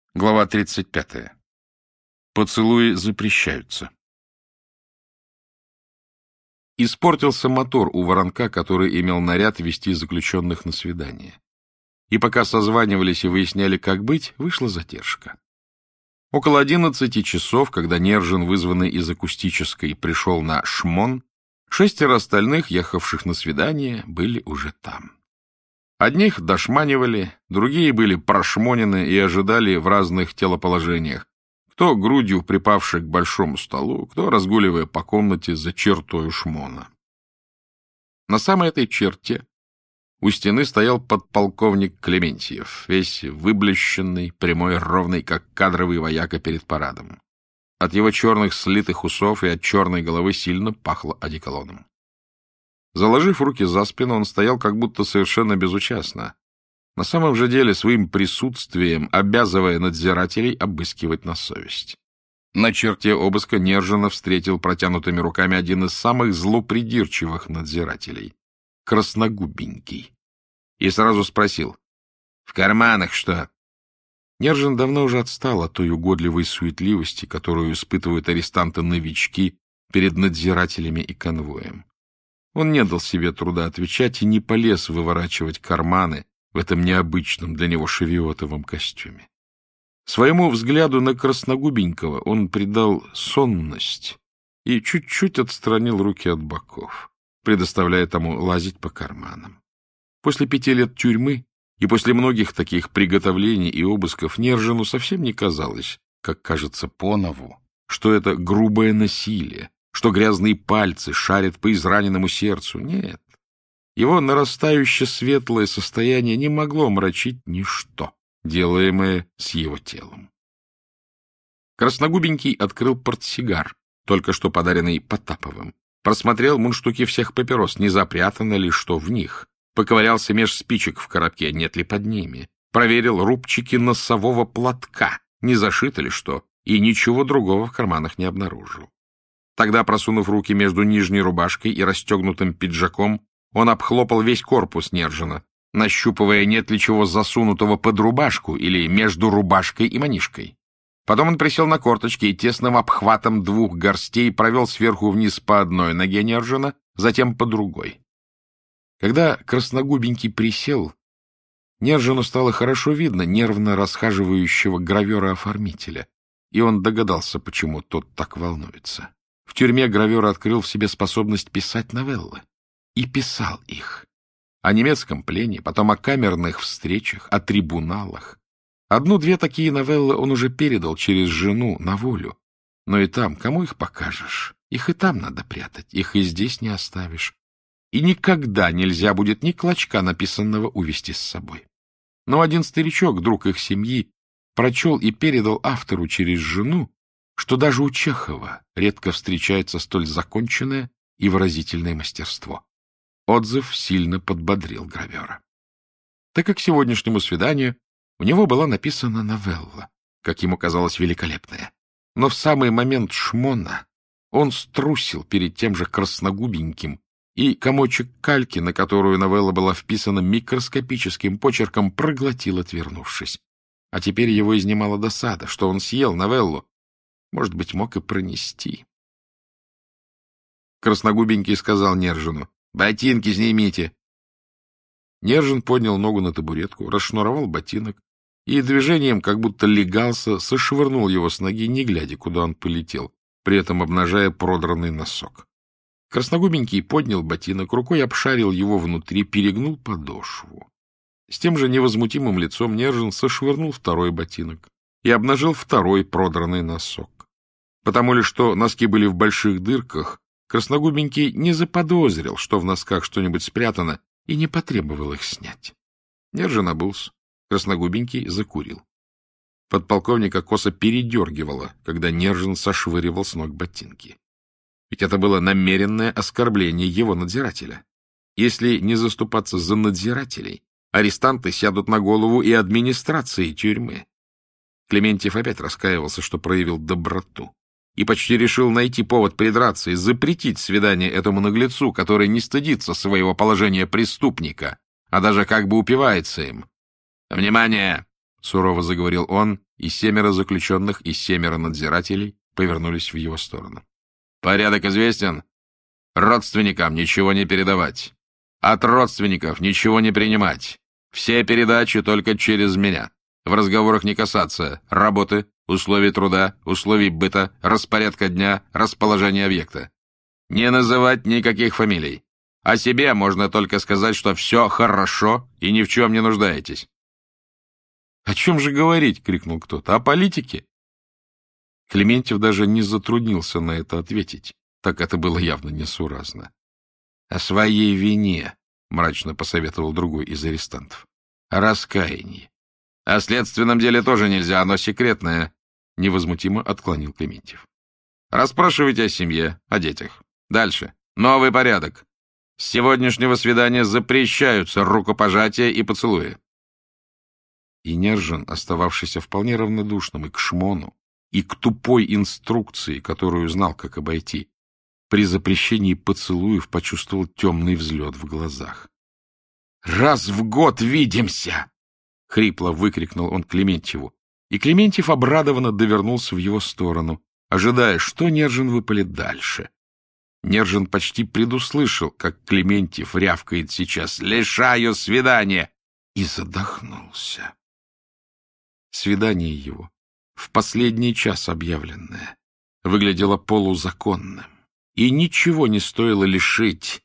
Глава 35. Поцелуи запрещаются. Испортился мотор у воронка, который имел наряд вести заключенных на свидание. И пока созванивались и выясняли, как быть, вышла задержка. Около 11 часов, когда Нержин, вызванный из акустической, пришел на шмон, 6 остальных, ехавших на свидание, были уже там. Одних дошманивали, другие были прошмонены и ожидали в разных телоположениях, кто грудью припавший к большому столу, кто разгуливая по комнате за чертою шмона. На самой этой черте у стены стоял подполковник Клементьев, весь выблещенный, прямой, ровный, как кадровый вояка перед парадом. От его черных слитых усов и от черной головы сильно пахло одеколоном. Заложив руки за спину, он стоял как будто совершенно безучастно, на самом же деле своим присутствием обязывая надзирателей обыскивать на совесть. На черте обыска Нержина встретил протянутыми руками один из самых злопридирчивых надзирателей — Красногубенький, и сразу спросил: «В карманах что?» Нержин давно уже отстал от той угодливой суетливости, которую испытывают арестанты-новички перед надзирателями и конвоем. Он не дал себе труда отвечать и не полез выворачивать карманы в этом необычном для него шевиотовом костюме. Своему взгляду на Красногубенького он придал сонность и чуть-чуть отстранил руки от боков, предоставляя тому лазить по карманам. После 5 лет тюрьмы и после многих таких приготовлений и обысков Нержину совсем не казалось, как кажется Понову, что это грубое насилие, что грязные пальцы шарят по израненному сердцу. Нет, его нарастающее светлое состояние не могло мрачить ничто, делаемое с его телом. Красногубенький открыл портсигар, только что подаренный Потаповым, просмотрел мундштуки всех папирос, не запрятано ли что в них, поковырялся меж спичек в коробке, нет ли под ними, проверил рубчики носового платка, не зашито ли что, и ничего другого в карманах не обнаружил. Тогда, просунув руки между нижней рубашкой и расстегнутым пиджаком, он обхлопал весь корпус Нержина, нащупывая, нет ли чего засунутого под рубашку или между рубашкой и манишкой. Потом он присел на корточки и тесным обхватом 2 горстей провел сверху вниз по одной ноге Нержина, затем по другой. Когда Красногубенький присел, Нержину стало хорошо видно нервно расхаживающего гравера-оформителя, и он догадался, почему тот так волнуется. В тюрьме гравер открыл в себе способность писать новеллы. И писал их. О немецком плене, потом о камерных встречах, о трибуналах. 1-2 такие новеллы он уже передал через жену на волю. Но и там, кому их покажешь? Их и там надо прятать, их и здесь не оставишь. И никогда нельзя будет ни клочка написанного увести с собой. Но один старичок, друг их семьи, прочел и передал автору через жену, что даже у Чехова редко встречается столь законченное и выразительное мастерство. Отзыв сильно подбодрил гравера. Так как к сегодняшнему свиданию у него была написана новелла, как ему казалось, великолепная. Но в самый момент шмона он струсил перед тем же Красногубеньким, и комочек кальки, на которую новелла была вписана микроскопическим почерком, проглотил, отвернувшись. А теперь его изнимала досада, что он съел новеллу, может быть, мог и пронести. Красногубенький сказал Нержину: «Ботинки снимите». Нержин поднял ногу на табуретку, расшнуровал ботинок и движением, как будто легался, сошвырнул его с ноги, не глядя, куда он полетел, при этом обнажая продранный носок. Красногубенький поднял ботинок, рукой обшарил его внутри, перегнул подошву. С тем же невозмутимым лицом Нержин сошвырнул 2-й ботинок и обнажил 2-й продранный носок. Потому ли, что носки были в больших дырках, Красногубенький не заподозрил, что в носках что-нибудь спрятано, и не потребовал их снять. Нержин обулся, Красногубенький закурил. Подполковника косо передергивало, когда Нержин сошвыривал с ног ботинки. Ведь это было намеренное оскорбление его надзирателя. Если не заступаться за надзирателей, арестанты сядут на голову и администрации тюрьмы. Клементьев опять раскаивался, что проявил доброту, и почти решил найти повод придраться и запретить свидание этому наглецу, который не стыдится своего положения преступника, а даже как бы упивается им. «Внимание!» — сурово заговорил он, и 7 заключенных, и 7 надзирателей повернулись в его сторону. «Порядок известен? Родственникам ничего не передавать. От родственников ничего не принимать. Все передачи только через меня. В разговорах не касаться работы, условий труда, условий быта, распорядка дня, расположения объекта. Не называть никаких фамилий. О себе можно только сказать, что все хорошо и ни в чем не нуждаетесь». «О чем же говорить?» — крикнул кто-то. «О политике?» Клементьев даже не затруднился на это ответить, так это было явно несуразно. «О своей вине», — мрачно посоветовал другой из арестантов. «О раскаянии». «О следственном деле тоже нельзя, оно секретное», — невозмутимо отклонил Клементьев. «Расспрашивайте о семье, о детях. Дальше. Новый порядок. С сегодняшнего свидания запрещаются рукопожатия и поцелуи». И Нержин, остававшийся вполне равнодушным и к шмону, и к тупой инструкции, которую знал, как обойти, при запрещении поцелуев почувствовал темный взлет в глазах. «Раз в год видимся!» — хрипло выкрикнул он Клементьеву, и Клементьев обрадованно довернулся в его сторону, ожидая, что Нержин выпалит дальше. Нержин почти предуслышал, как Клементьев рявкает сейчас «Лишаю свидания!» и задохнулся. Свидание его, в последний час объявленное, выглядело полузаконным, и ничего не стоило лишить.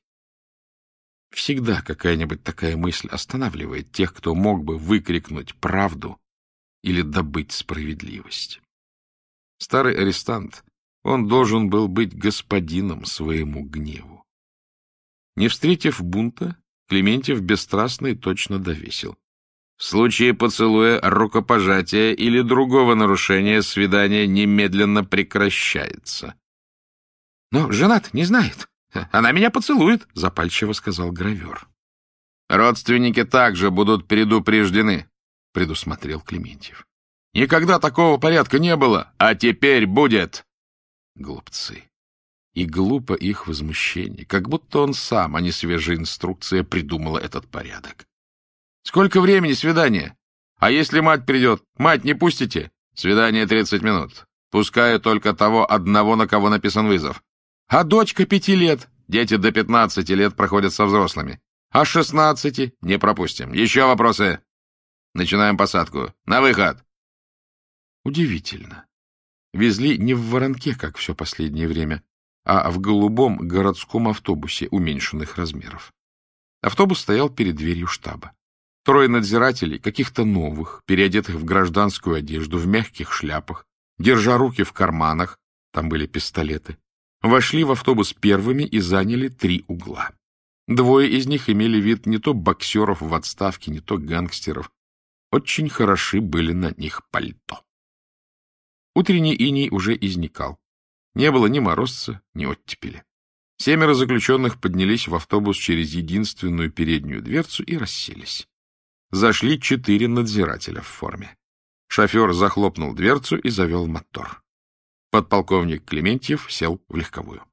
Всегда какая-нибудь такая мысль останавливает тех, кто мог бы выкрикнуть правду или добыть справедливость. Старый арестант, он должен был быть господином своему гневу. Не встретив бунта, Клементьев бесстрастно и точно довесил: в случае поцелуя, рукопожатия или другого нарушения свидание немедленно прекращается. — Но женат не знает. Она меня поцелует, — запальчиво сказал гравер. — Родственники также будут предупреждены, — предусмотрел Клементьев. — Никогда такого порядка не было, а теперь будет. Глупцы. И глупо их возмущение, как будто он сам, а не свежая инструкция, придумала этот порядок. Сколько времени свидание? А если мать придет? Мать не пустите? Свидание 30 минут. Пускаю только того одного, на кого написан вызов. А дочка 5 лет? Дети до 15 лет проходят со взрослыми. А 16? Не пропустим. Еще вопросы? Начинаем посадку. На выход. Удивительно. Везли не в воронке, как все последнее время, а в голубом городском автобусе уменьшенных размеров. Автобус стоял перед дверью штаба. 3 надзирателей, каких-то новых, переодетых в гражданскую одежду, в мягких шляпах, держа руки в карманах, там были пистолеты, вошли в автобус первыми и заняли 3 угла. 2 из них имели вид не то боксеров в отставке, не то гангстеров. Очень хороши были на них пальто. Утренний иней уже изникал. Не было ни морозца, ни оттепели. 7 заключенных поднялись в автобус через единственную переднюю дверцу и расселись. Зашли 4 надзирателя в форме. Шофер захлопнул дверцу и завел мотор. Подполковник Клементьев сел в легковую.